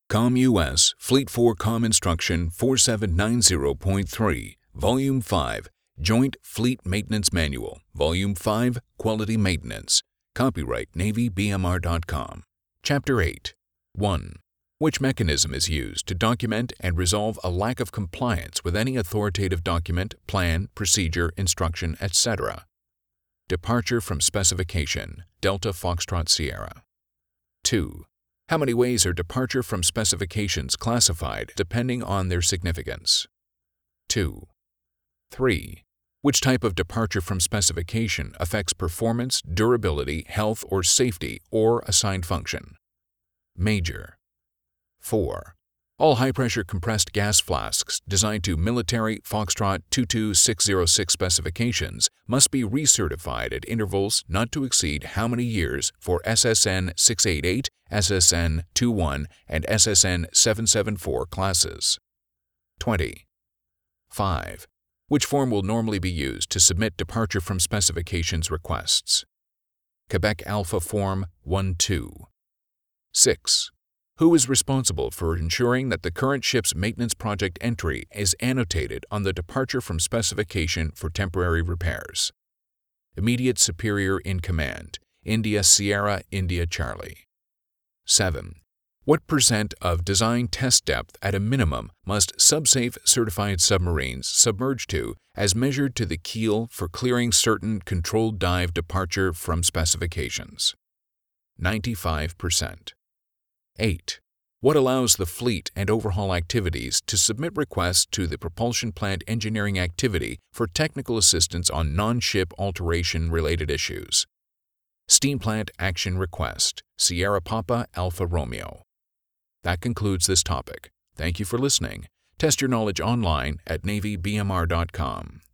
COM-US Fleet 4 Com Instruction 4790.3, Volume 5, Joint Fleet Maintenance Manual, Volume 5, Quality Maintenance. Copyright NavyBMR.com. Chapter 8. 1. Which mechanism is used to document and resolve a lack of compliance with any authoritative document, plan, procedure, instruction, etc.? Departure from specification, Delta Foxtrot Sierra. 2. How many ways are departure from specifications classified depending on their significance? 2. 3. Which type of departure from specification affects performance, durability, health, or safety, or assigned function? Major. 4. All high-pressure compressed gas flasks designed to military Foxtrot 22606 specifications must be recertified at intervals not to exceed how many years for SSN 688, SSN 21, and SSN 774 classes? 20. 5. Which form will normally be used to submit departure from specifications requests? Quebec Alpha Form 1-2. 6. Who is responsible for ensuring that the current ship's maintenance project entry is annotated on the departure from specification for temporary repairs? Immediate Superior in Command, India Sierra, India Charlie. 7. What percent of design test depth at a minimum must SubSafe certified submarines submerge to as measured to the keel for clearing certain controlled dive departure from specifications? 95%. 8. What allows the fleet and overhaul activities to submit requests to the propulsion plant engineering activity for technical assistance on non-ship alteration-related issues? Steam Plant Action Request, Sierra Papa Alpha Romeo. That concludes this topic. Thank you for listening. Test your knowledge online at NavyBMR.com.